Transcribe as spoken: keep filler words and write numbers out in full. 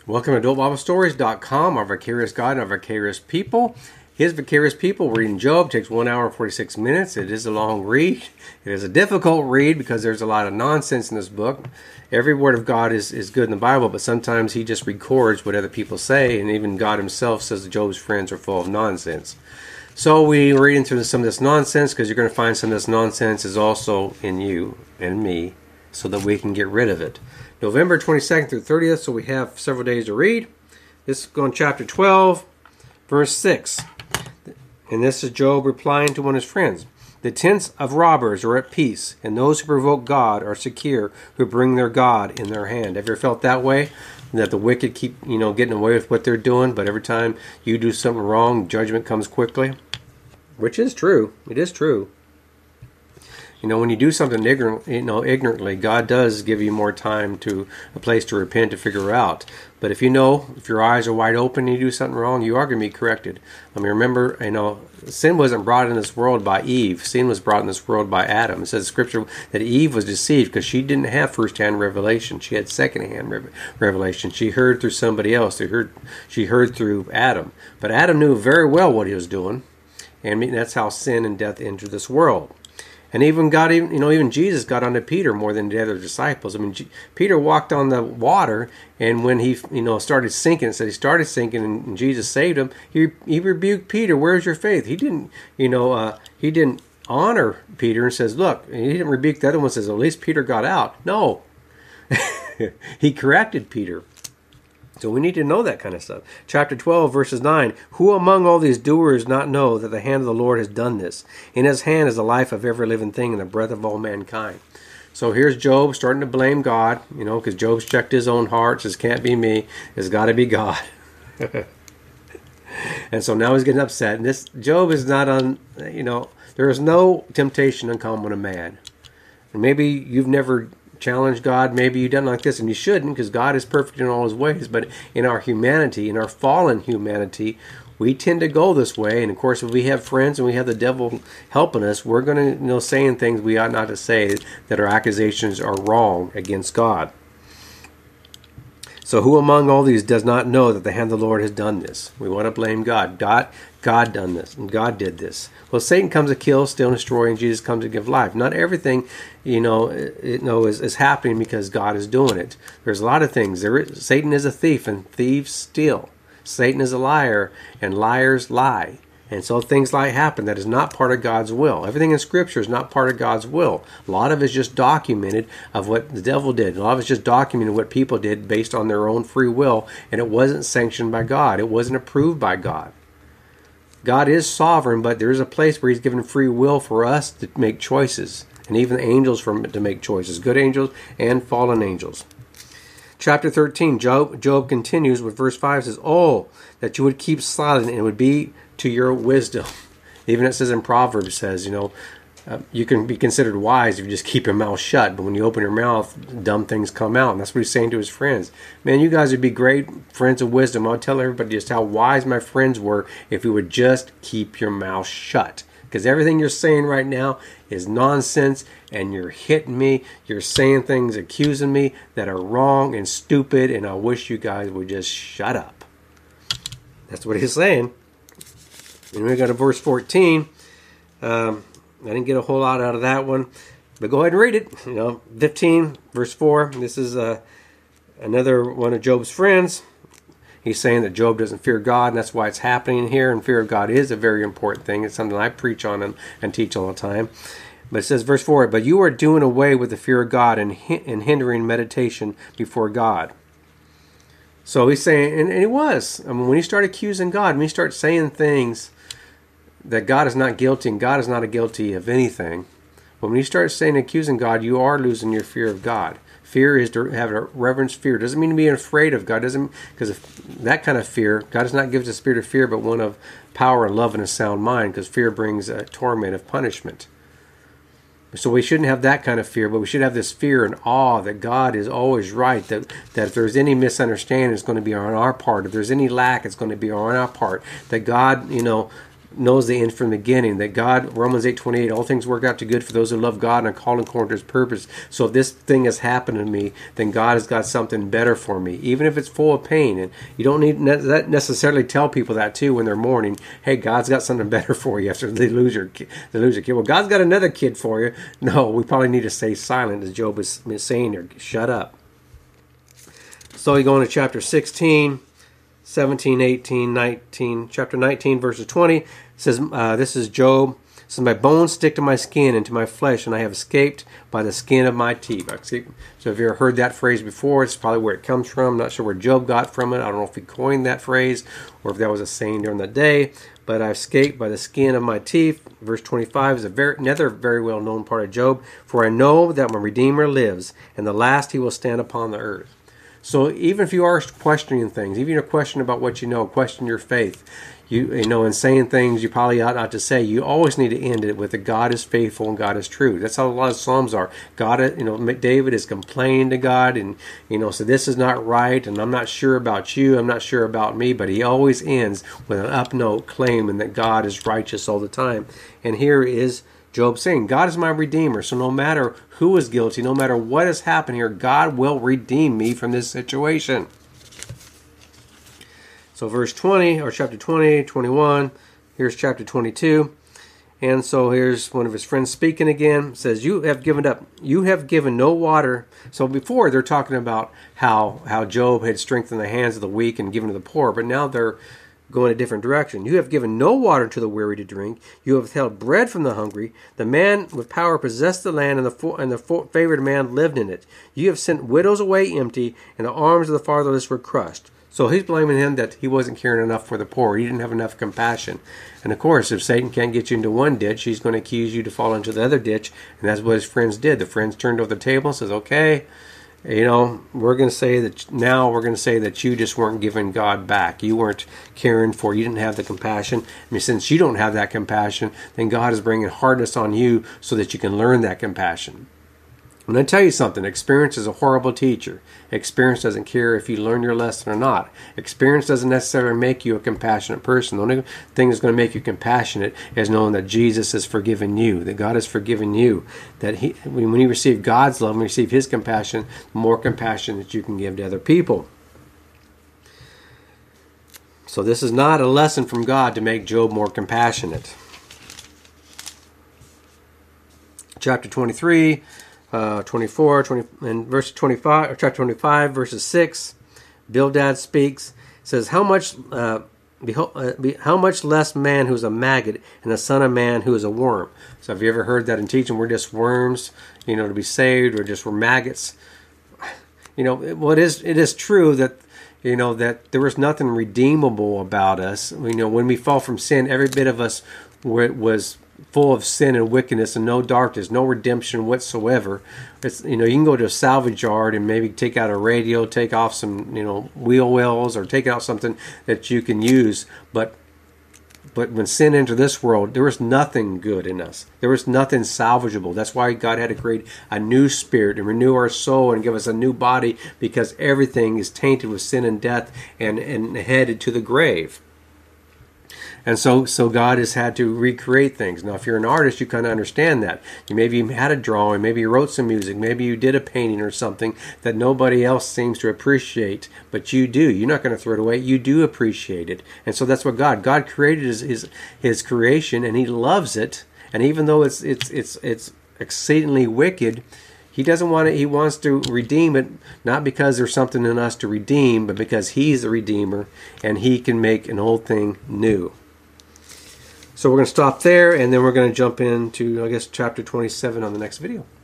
Welcome to adult bible stories dot com, our vicarious God and our vicarious people. His vicarious people, reading Job, takes one hour and forty-six minutes. It is a long read. It is a difficult read because there's a lot of nonsense in this book. Every word of God is, is good in the Bible, but sometimes he just records what other people say, and even God himself says that Job's friends are full of nonsense. So we read into some of this nonsense because you're going to find some of this nonsense is also in you and me so that we can get rid of it. November twenty-second through thirtieth, so we have several days to read. This is going chapter twelve, verse six. And this is Job replying to one of his friends. The tents of robbers are at peace, and those who provoke God are secure, who bring their God in their hand. Have you ever felt that way? That the wicked keep, you know, getting away with what they're doing, but every time you do something wrong, judgment comes quickly? Which is true. It is true. You know, when you do something ignorant, you know, ignorantly, God does give you more time to a place to repent, to figure out. But if you know, if your eyes are wide open and you do something wrong, you are going to be corrected. I mean, remember, you know, sin wasn't brought in this world by Eve. Sin was brought in this world by Adam. It says in Scripture that Eve was deceived because she didn't have first-hand revelation. She had second-hand revelation. She heard through somebody else. She heard, she heard through Adam. But Adam knew very well what he was doing, and that's how sin and death entered this world. And even God, even you know, even Jesus got onto Peter more than the other disciples. I mean, G- Peter walked on the water, and when he, you know, started sinking, it said he started sinking, and, and Jesus saved him. He he rebuked Peter. Where's your faith? He didn't, you know, uh, he didn't honor Peter and says, look, and he didn't rebuke the other one. Says at least Peter got out. No, he corrected Peter. So we need to know that kind of stuff. Chapter twelve, verses nine. Who among all these doers not know that the hand of the Lord has done this? In his hand is the life of every living thing and the breath of all mankind. So here's Job starting to blame God, you know, because Job's checked his own heart, says, can't be me, it's got to be God. And so now he's getting upset. And this Job is not on, you know, there is no temptation uncommon to man. And maybe you've never challenge God, maybe you've done like this, and you shouldn't, because God is perfect in all his ways. But in our humanity, in our fallen humanity, we tend to go this way. And of course, if we have friends and we have the devil helping us, we're going to, you know, saying things we ought not to say, that our accusations are wrong against God. So who among all these does not know that the hand of the Lord has done this? We want to blame God. God, God done this, and God did this. Well, Satan comes to kill, steal, and destroy, and Jesus comes to give life. Not everything, you know, it, you know is, is happening because God is doing it. There's a lot of things. There is, Satan is a thief, and thieves steal. Satan is a liar, and liars lie. And so things like happen that is not part of God's will. Everything in Scripture is not part of God's will. A lot of it is just documented of what the devil did. A lot of it is just documented what people did based on their own free will, and it wasn't sanctioned by God. It wasn't approved by God. God is sovereign, but there is a place where he's given free will for us to make choices, and even angels for to make choices, good angels and fallen angels. Chapter thirteen, Job, Job continues with verse five, says, oh, that you would keep silent, and it would be to your wisdom. Even it says in Proverbs, says, you know, uh, you can be considered wise if you just keep your mouth shut, but when you open your mouth, dumb things come out. And that's what he's saying to his friends. Man, you guys would be great friends of wisdom. I'll tell everybody just how wise my friends were if you would just keep your mouth shut. Because everything you're saying right now is nonsense, and you're hitting me. You're saying things, accusing me that are wrong and stupid, and I wish you guys would just shut up. That's what he's saying. And we go to verse fourteen. Um, I didn't get a whole lot out of that one, but go ahead and read it. You know, fifteen, verse four. This is uh, another one of Job's friends. He's saying that Job doesn't fear God, and that's why it's happening here. And fear of God is a very important thing. It's something I preach on and, and teach all the time. But it says, verse four, but you are doing away with the fear of God and, and hindering meditation before God. So he's saying, and, and he was. I mean, when you start accusing God, when you start saying things that God is not guilty and God is not guilty of anything, but when you start saying accusing God, you are losing your fear of God. Fear is to have a reverence fear. Doesn't mean to be afraid of God. Doesn't, because if that kind of fear, God does not give us a spirit of fear, but one of power and love and a sound mind, because fear brings a torment of punishment. So we shouldn't have that kind of fear, but we should have this fear and awe that God is always right, that, that if there's any misunderstanding, it's going to be on our part. If there's any lack, it's going to be on our part. That God, you know, knows the end from the beginning, that God, Romans eight twenty-eight, all things work out to good for those who love God and are called according to his purpose. So if this thing has happened to me, then God has got something better for me, even if it's full of pain. And you don't need ne- necessarily tell people that too when they're mourning. Hey, God's got something better for you after they lose your kid. They lose your kid. Well, God's got another kid for you. No, we probably need to stay silent, as Job is saying here. Shut up. So you go into chapter sixteen, seventeen, eighteen, nineteen. Chapter nineteen, verses twenty. It says, uh, this is Job. It says, my bones stick to my skin and to my flesh, and I have escaped by the skin of my teeth. So if you ever heard that phrase before, it's probably where it comes from. I'm not sure where Job got from it. I don't know if he coined that phrase or if that was a saying during the day. But I've escaped by the skin of my teeth. Verse twenty-five is a very, another very well-known part of Job. For I know that my Redeemer lives, and the last he will stand upon the earth. So even if you are questioning things, even if you're questioning about what you know, question your faith, you you know, and saying things you probably ought not to say, you always need to end it with that God is faithful and God is true. That's how a lot of Psalms are. God, you know, David is complaining to God, and you know, so this is not right, and I'm not sure about you, I'm not sure about me, but he always ends with an up note claiming that God is righteous all the time. And here is Job saying, God is my Redeemer, so no matter who is guilty, no matter what has happened here, God will redeem me from this situation. So verse twenty, or chapter twenty, twenty-one, here's chapter twenty-two. And so here's one of his friends speaking again. It says, you have given up, you have given no water. So before they're talking about how, how Job had strengthened the hands of the weak and given to the poor, but now they're going a different direction. You have given no water to the weary to drink. You have withheld bread from the hungry. The man with power possessed the land, and the fo- and the fo- favored man lived in it. You have sent widows away empty, and the arms of the fatherless were crushed. So he's blaming him that he wasn't caring enough for the poor. He didn't have enough compassion. And of course, if Satan can't get you into one ditch, he's going to accuse you to fall into the other ditch. And that's what his friends did. The friends turned over the table and says, okay, you know, we're going to say that now we're going to say that you just weren't giving God back. You weren't caring for, you didn't have the compassion. I mean, since you don't have that compassion, then God is bringing hardness on you so that you can learn that compassion. And I tell you something, experience is a horrible teacher. Experience doesn't care if you learn your lesson or not. Experience doesn't necessarily make you a compassionate person. The only thing that's going to make you compassionate is knowing that Jesus has forgiven you, that God has forgiven you, that he, when you receive God's love and receive his compassion, the more compassion that you can give to other people. So this is not a lesson from God to make Job more compassionate. Chapter twenty-three. Uh, twenty-four, twenty, and verse twenty-five, or chapter twenty-five, verses six, Bildad speaks, says, "How much, uh, behold, uh, be, how much less man who is a maggot, and the son of man who is a worm." So, have you ever heard that in teaching? We're just worms, you know, to be saved, or just we're maggots. You know, it, well, it is it is true that you know that there was nothing redeemable about us. You know, when we fall from sin, every bit of us was full of sin and wickedness and no darkness, no redemption whatsoever. It's, you know, you can go to a salvage yard and maybe take out a radio, take off some, you know, wheel wells, or take out something that you can use. But but when sin entered this world, there was nothing good in us. There was nothing salvageable. That's why God had to create a new spirit and renew our soul and give us a new body, because everything is tainted with sin and death and, and headed to the grave. And so so God has had to recreate things. Now, if you're an artist, you kind of understand that. You maybe had a drawing, maybe you wrote some music, maybe you did a painting or something that nobody else seems to appreciate, but you do. You're not going to throw it away. You do appreciate it. And so that's what God. God created his his, his creation, and he loves it. And even though it's it's it's it's exceedingly wicked, he doesn't want it. He wants to redeem it, not because there's something in us to redeem, but because he's the Redeemer, and he can make an old thing new. So we're going to stop there, and then we're going to jump into, I guess, chapter twenty-seven on the next video.